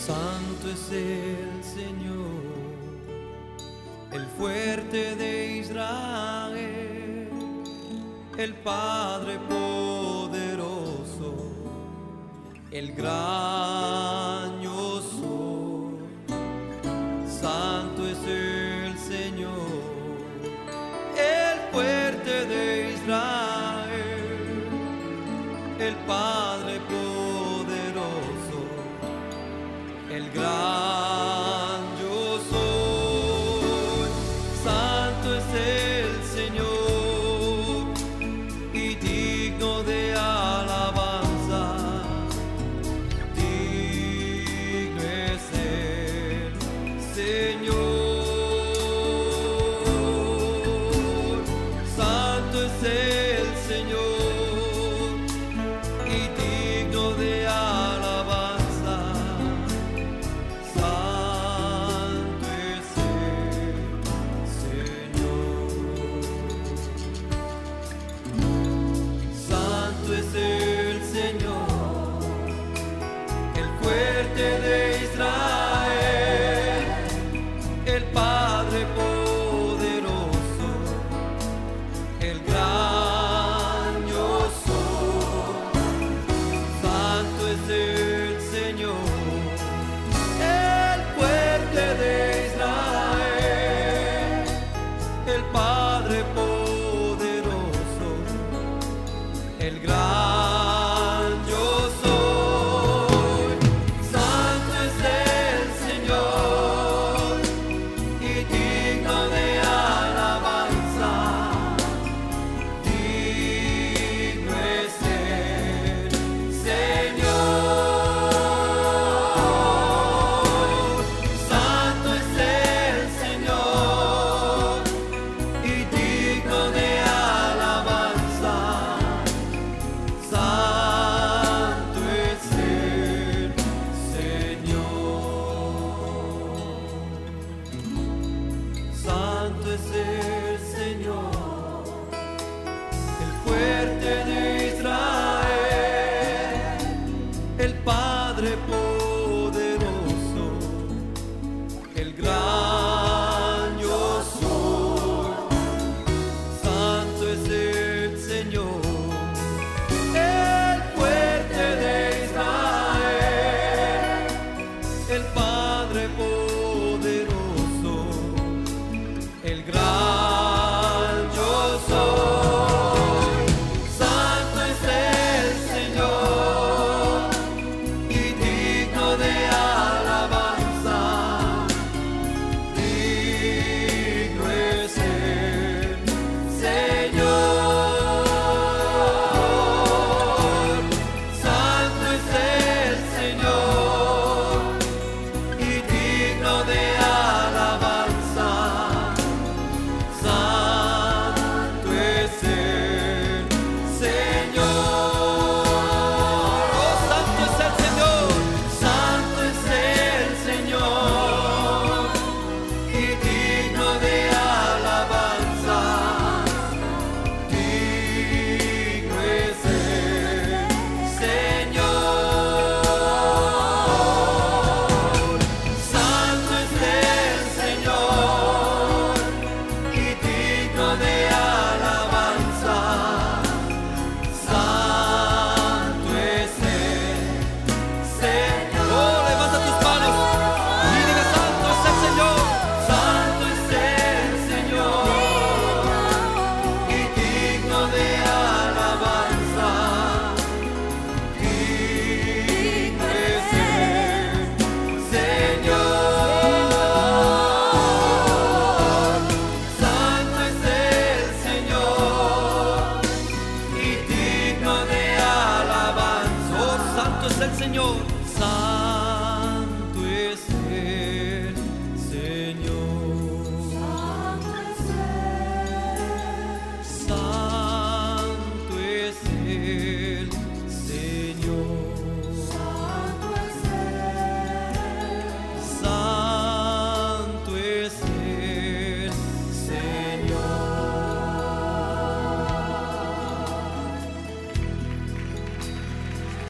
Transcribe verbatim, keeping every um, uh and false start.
Santo es el Señor, el fuerte de Israel, el Padre poderoso, el gran yo soy. Santo es el Señor, el fuerte de Israel, el Padre poderoso, el gran yo soy. Santo es el Señor y digno de alabanza, digno es el Señor. Santo es el Señor y digno de alabanza, santo es el Señor. Santo es el Señor, el fuerte de Israel, el Padre poderoso, el gran yo soy. Santo es el Señor, el fuerte de Israel, el Padre poderoso, el gran yo soy. Santo es el Señor y digno de alabanza, digno es el Señor. Santo es el Señor y digno de alabanza, santo es el Señor. Santo es el Señor, el fuerte de Israel, el Padre poderoso, el gran yo soy. Santo es el Señor, el fuerte de Israel, el Padre poderoso, el gran yo soy. Santo es el Señor y digno de alabanza, digno es el Señor. Santo es el Señor y digno de alabanza, santo es el Señor. Oh, santo es el Señor, santo es el Señor y digno de alabanza, digno es el Señor. Santo es el Señor y digno de alabanza, santo es el Señor. Oh, levanta tus manos y diga: santo es el Señor, santo es el Señor y digno de alabanza, digno es el Señor. Santo es el Señor y digno de alabanza. Oh, santo es el Señor, santo